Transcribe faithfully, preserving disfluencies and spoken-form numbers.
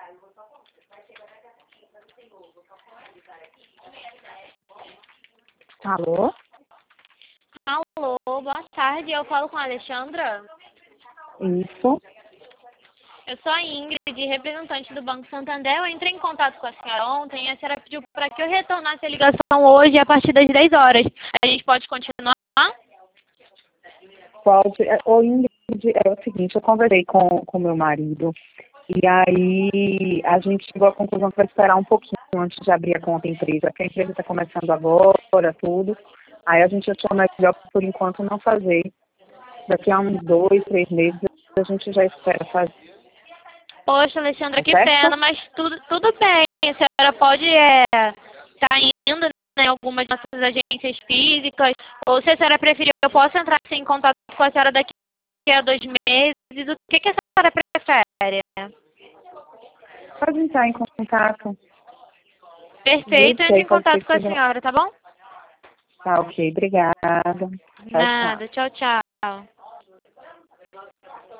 Alô? Alô, boa tarde. Eu falo com a Alexandra. Isso. Eu sou a Ingrid, representante do Banco Santander. Eu entrei em contato com a senhora ontem e a senhora pediu para que eu retornasse a ligação hoje a partir das dez horas. A gente pode continuar? Pode. é, Ô, Ingrid, é o seguinte, eu conversei com o meu marido e aí a gente chegou à conclusão que vai esperar um pouquinho antes de abrir a conta da empresa, porque a empresa está começando agora, tudo. Aí a gente achou melhor, por enquanto, não fazer. Daqui a uns dois, três meses, a gente já espera fazer. Poxa, Alexandra, Tá que certo? pena, mas tudo, tudo bem. A senhora pode estar indo, né, em algumas das nossas agências físicas, ou se a senhora preferir, eu posso entrar assim, em contato com a senhora daqui a dois meses. O que, que a senhora prefere? Pode entrar em contato. Perfeito, Viu? eu Que entro aí em pode ser contato que com a seja... senhora, tá bom? Tá, ok. Obrigada. Tchau, tchau. Nada, tchau, tchau.